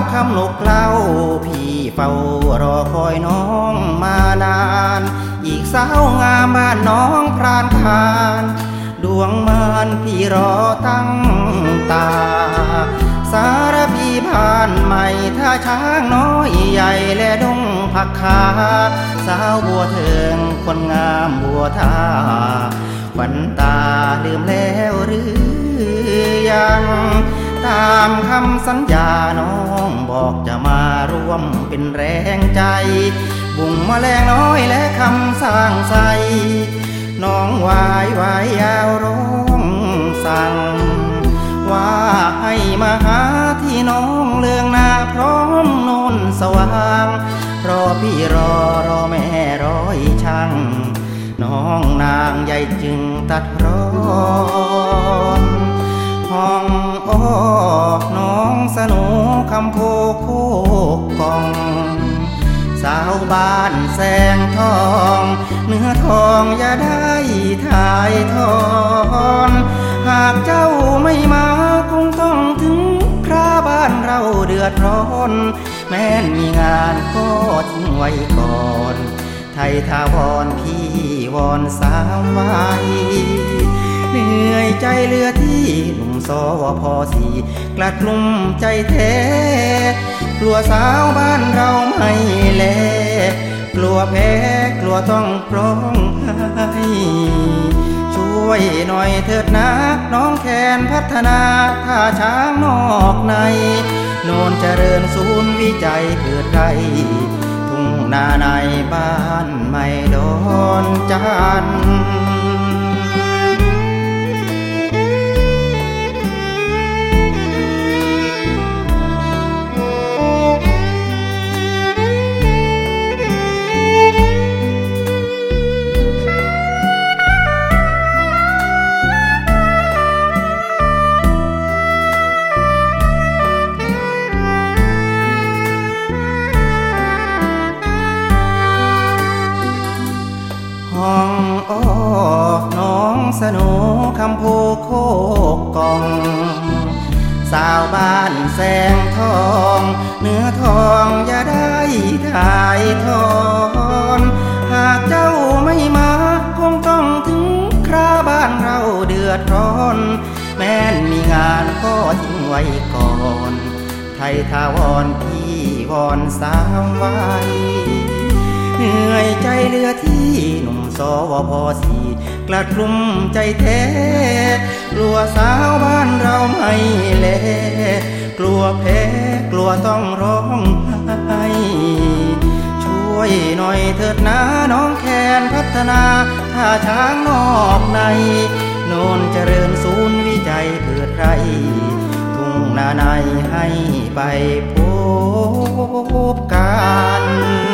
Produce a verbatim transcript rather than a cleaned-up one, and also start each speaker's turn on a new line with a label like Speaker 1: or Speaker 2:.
Speaker 1: คำนกเล่าพี่เฝ้ารอคอยน้องมานานอีกสาวงามบ้านน้องพรานทานดวงมานพี่รอตั้งตาสารพีผ่านใหม่ท่าช้างน้อยใหญ่และดงผักขาสาวบัวเทิงคนงามบัวท่าขวัญตาลืมแล้วหรือยังตามคำสัญญาน้องบอกจะมาร่วมเป็นแรงใจบุ่งแมลงน้อยและคำสร้างใสน้องวายวายยาวร้องสั่งว่าให้มาหาที่น้องเลืองนาพร้อมโนนสว่างรอพี่รอรอแม่ร้อยช่างน้องนางใหญ่จึงตัดร้อนห้องอ้อน้องสนุคำโพโคกองสาวบ้านแสงทองเนื้อทองอย่าได้ถ่ายทอนหากเจ้าไม่มาคงต้องถึงคราบ้านเราเดือดร้อนแม้นมีงานก็ทิ้งไว้ก่อนไทยทาวรพี่วอนสาวไว้เหนื่อยใจเหลือที่หนุ่มสวพสี่กลัดกลุ่มใจแท้กลัวสาวบ้านเราไม่แลกลัวแพ้กลัวต้องร้องไห้ช่วยหน่อยเถิดนะน้องแคนพัฒนาท่าช้างนอกในโนนเจริญศูนย์วิจัยเกิดไรทุ่งนาในบ้านไม่ดอนจันห้องอ้อน้องสนุคำโพโคกกองสาวบ้านแสงทองเนื้อทองอย่าได้ถ่ายทอนหากเจ้าไม่มาคงต้องถึงคราบ้านเราเดือดร้อนแม้นมีงานก็ทิ้งไว้ก่อนไทยทาวรพี่วอนสาวไว้เหนื่อยใจเหลือที่หนุ่มสวพสี่กลัดกลุ่มใจแท้กลัวสาวบ้านเราไม่แลกลัวแพ้กลัวต้องร้องไห้ช่วยหน่อยเถิดนะน้องแคนพัฒนาท่าช้างนอกในโนนเจริญศูนย์วิจัยเกิดไรทุ่งนาในให้ไปพบกัน